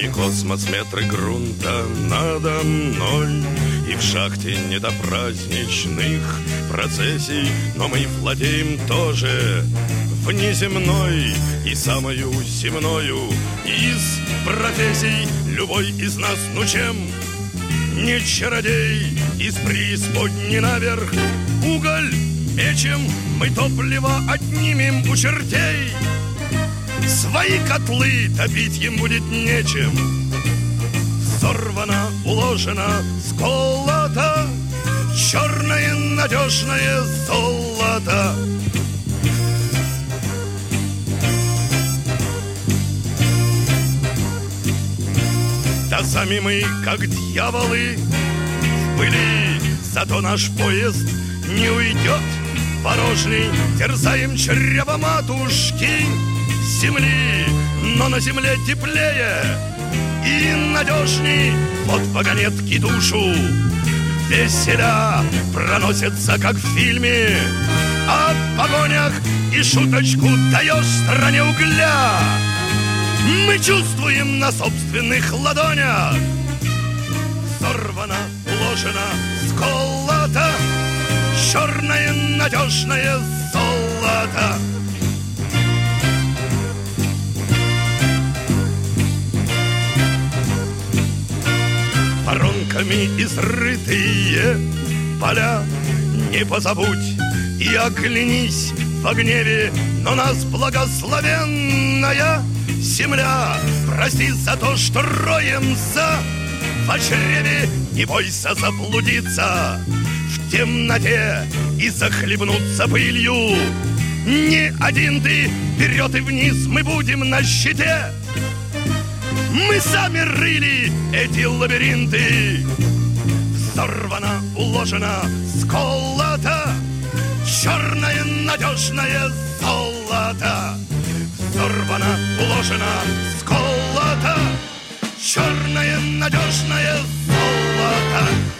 космос, метры грунта надо мной. И в шахте не до праздничных процессий, но мы владеем тоже внеземной и самою земною из профессий. Любой из нас, ну чем не чародей, из преисподней наверх уголь мечем, мы топливо отнимем у чертей. Свои котлы топить им будет нечем. Сорвано, уложено, сколото черное надежное золото. Да сами мы, как дьяволы, в пыли, зато наш поезд не уйдет порожний. Терзаем чрево матушки земли, но на земле теплее и надежней. Вот вагонетки душу веселя проносятся, как в фильме о погонях, и шуточку даешь стране угля. Мы чувствуем на собственных ладонях. Сорвано, уложено, сколото черное надежное золото. Воронками изрытые поля не позабудь и оглянись во гневе, но нас благословенная земля прости за то, что роемся в чреве. Не бойся заблудиться в темноте и захлебнуться пылью. Не один ты, вперед и вниз мы будем на щите. Мы сами рыли эти лабиринты. Взорвано, уложено, сколото черное надежное золото. Взорвано, уложено, сколото черное надежное золото.